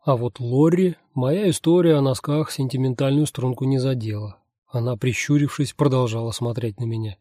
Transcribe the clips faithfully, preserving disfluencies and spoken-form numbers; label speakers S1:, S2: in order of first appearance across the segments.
S1: А вот Лорри, моя история о носках сентиментальную струнку не задела. Она, прищурившись, продолжала смотреть на меня.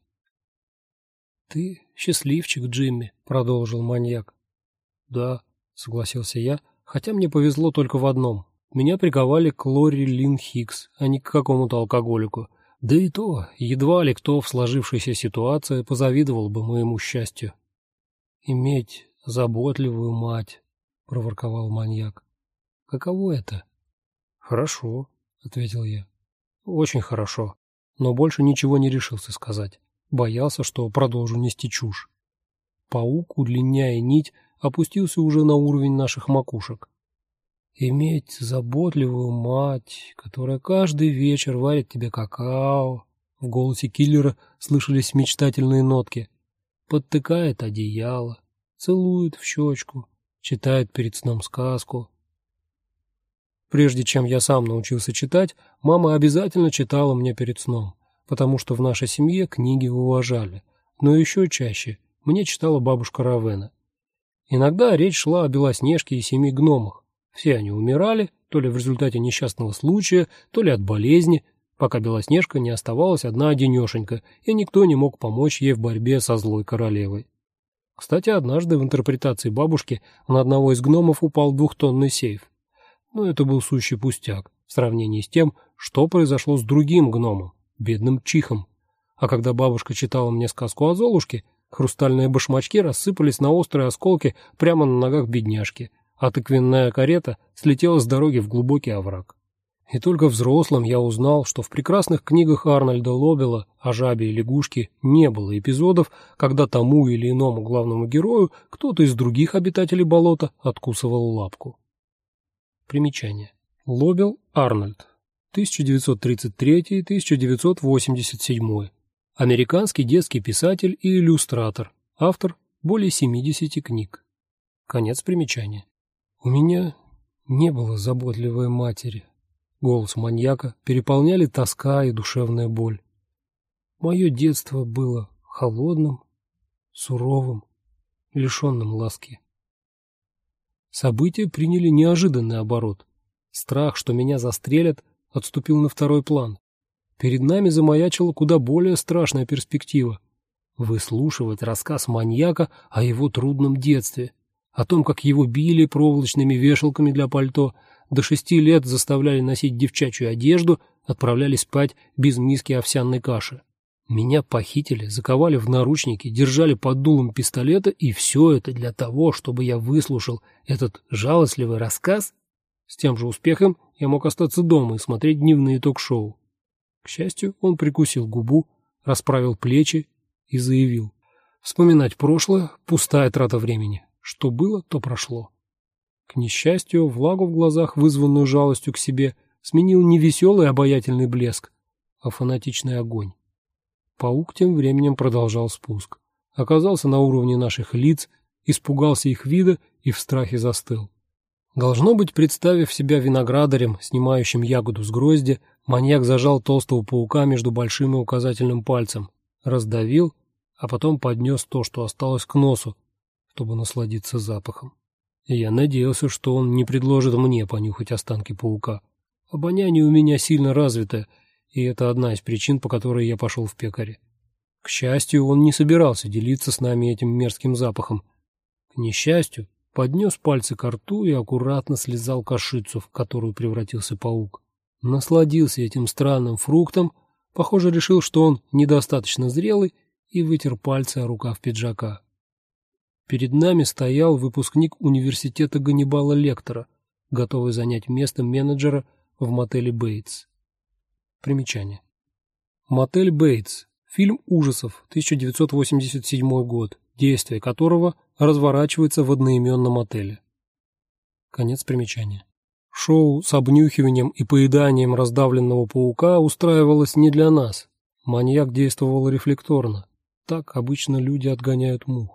S1: «Ты счастливчик, Джимми», — продолжил маньяк. «Да», — согласился я, хотя мне повезло только в одном. Меня приковали к Лорри Лин Хикс, а не к какому-то алкоголику. Да и то, едва ли кто в сложившейся ситуации позавидовал бы моему счастью. «Иметь заботливую мать», — проворковал маньяк. «Каково это?» «Хорошо», — ответил я. «Очень хорошо», но больше ничего не решился сказать. Боялся, что продолжу нести чушь. Паук, удлиняя нить, опустился уже на уровень наших макушек. «Иметь заботливую мать, которая каждый вечер варит тебе какао», в голосе киллера слышались мечтательные нотки, подтыкает одеяло, целует в щечку, читает перед сном сказку. Прежде чем я сам научился читать, мама обязательно читала мне перед сном, потому что в нашей семье книги уважали, но еще чаще мне читала бабушка Равена. Иногда речь шла о Белоснежке и семи гномах. Все они умирали, то ли в результате несчастного случая, то ли от болезни, пока Белоснежка не оставалась одна-одинешенька, и никто не мог помочь ей в борьбе со злой королевой. Кстати, однажды в интерпретации бабушки на одного из гномов упал двухтонный сейф. Но это был сущий пустяк в сравнении с тем, что произошло с другим гномом, бедным Чихом. А когда бабушка читала мне сказку о Золушке, хрустальные башмачки рассыпались на острые осколки прямо на ногах бедняжки, а тыквенная карета слетела с дороги в глубокий овраг. И только взрослым я узнал, что в прекрасных книгах Арнольда Лобела о жабе и лягушке не было эпизодов, когда тому или иному главному герою кто-то из других обитателей болота откусывал лапку. Примечание. Лобел Арнольд. тысяча девятьсот тридцать третий — тысяча девятьсот восемьдесят седьмой. Американский детский писатель и иллюстратор. Автор более семидесяти книг. Конец примечания. У меня не было заботливой матери. Голос маньяка переполняли тоска и душевная боль. Мое детство было холодным, суровым, лишенным ласки. События приняли неожиданный оборот. Страх, что меня застрелят, отступил на второй план. Перед нами замаячила куда более страшная перспектива — выслушивать рассказ маньяка о его трудном детстве, о том, как его били проволочными вешалками для пальто, до шести лет заставляли носить девчачью одежду, отправляли спать без миски овсяной каши. Меня похитили, заковали в наручники, держали под дулом пистолета, и все это для того, чтобы я выслушал этот жалостливый рассказ? С тем же успехом я мог остаться дома и смотреть дневные ток-шоу. К счастью, он прикусил губу, расправил плечи и заявил: «Вспоминать прошлое — пустая трата времени. Что было, то прошло». К несчастью, влагу в глазах, вызванную жалостью к себе, сменил не веселый обаятельный блеск, а фанатичный огонь. Паук тем временем продолжал спуск. Оказался на уровне наших лиц, испугался их вида и в страхе застыл. Должно быть, представив себя виноградарем, снимающим ягоду с грозди, маньяк зажал толстого паука между большим и указательным пальцем, раздавил, а потом поднес то, что осталось, к носу, чтобы насладиться запахом. И я надеялся, что он не предложит мне понюхать останки паука. Обоняние у меня сильно развитое, и это одна из причин, по которой я пошел в пекари. К счастью, он не собирался делиться с нами этим мерзким запахом. К несчастью, поднес пальцы ко рту и аккуратно слизал кашицу, в которую превратился паук. Насладился этим странным фруктом, похоже, решил, что он недостаточно зрелый, и вытер пальцы о рукав пиджака. Перед нами стоял выпускник университета Ганнибала Лектора, готовый занять место менеджера в мотеле «Бейтс». Примечание. «Мотель Бейтс» — фильм ужасов, тысяча девятьсот восемьдесят седьмой год, действие которого разворачивается в одноименном отеле. Конец примечания. Шоу с обнюхиванием и поеданием раздавленного паука устраивалось не для нас. Маньяк действовал рефлекторно. Так обычно люди отгоняют мух.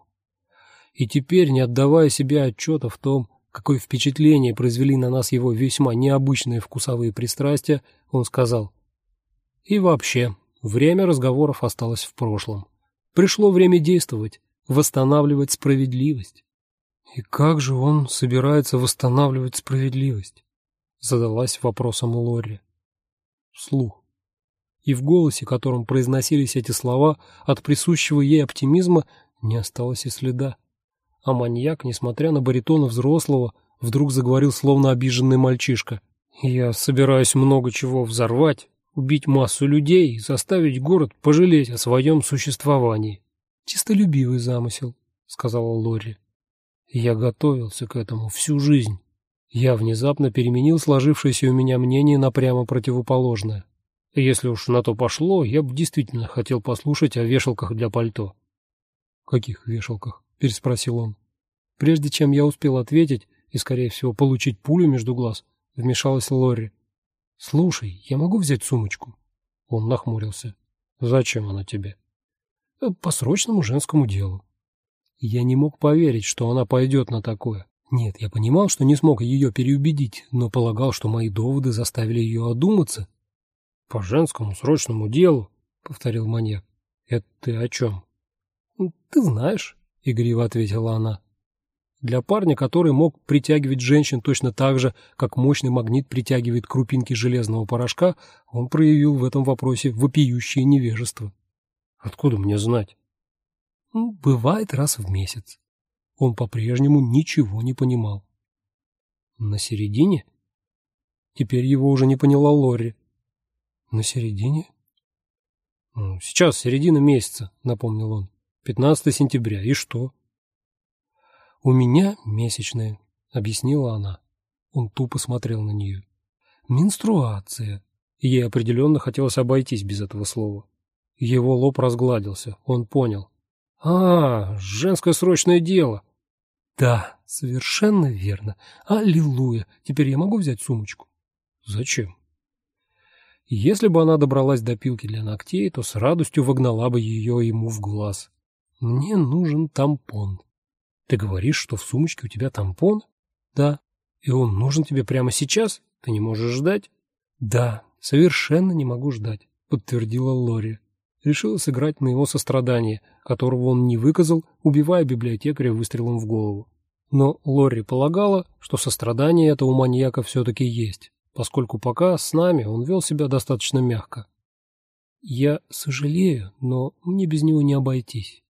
S1: И теперь, не отдавая себе отчета в том, какое впечатление произвели на нас его весьма необычные вкусовые пристрастия, он сказал: «И вообще, время разговоров осталось в прошлом. Пришло время действовать, восстанавливать справедливость». И как же он собирается восстанавливать справедливость? Задалась вопросом Лорри. Вслух. И в голосе, которым произносились эти слова, от присущего ей оптимизма не осталось и следа. А маньяк, несмотря на баритон взрослого, вдруг заговорил словно обиженный мальчишка. «Я собираюсь много чего взорвать, убить массу людей и заставить город пожалеть о своем существовании». «Чистолюбивый замысел», — сказала Лорри. «Я готовился к этому всю жизнь». Я внезапно переменил сложившееся у меня мнение на прямо противоположное. Если уж на то пошло, я бы действительно хотел послушать о вешалках для пальто. «Каких вешалках?» — переспросил он. Прежде чем я успел ответить и, скорее всего, получить пулю между глаз, вмешалась Лорри. «Слушай, я могу взять сумочку?» Он нахмурился. «Зачем она тебе?» «По срочному женскому делу». Я не мог поверить, что она пойдет на такое. Нет, я понимал, что не смог ее переубедить, но полагал, что мои доводы заставили ее одуматься. «По женскому срочному делу», — повторил маньяк. «Это ты о чем?» «Ты знаешь», — игриво ответила она. Для парня, который мог притягивать женщин точно так же, как мощный магнит притягивает крупинки железного порошка, он проявил в этом вопросе вопиющее невежество. «Откуда мне знать?» «Бывает раз в месяц». Он по-прежнему ничего не понимал. «На середине?» Теперь его уже не поняла Лорри. «На середине?» «Сейчас середина месяца», — напомнил он. «пятнадцатое сентября. И что?» «У меня месячные», — объяснила она. Он тупо смотрел на нее. «Менструация». Ей определенно хотелось обойтись без этого слова. Его лоб разгладился. Он понял. «А, женское срочное дело». «Да, совершенно верно. Аллилуйя. Теперь я могу взять сумочку?» «Зачем?» Если бы она добралась до пилки для ногтей, то с радостью вогнала бы ее ему в глаз. «Мне нужен тампон». «Ты говоришь, что в сумочке у тебя тампон?» «Да». «И он нужен тебе прямо сейчас? Ты не можешь ждать?» «Да, совершенно не могу ждать», — подтвердила Лорри. Решила сыграть на его сострадание, которого он не выказал, убивая библиотекаря выстрелом в голову. Но Лорри полагала, что сострадание это у маньяка все-таки есть, поскольку пока с нами он вел себя достаточно мягко. «Я сожалею, но мне без него не обойтись».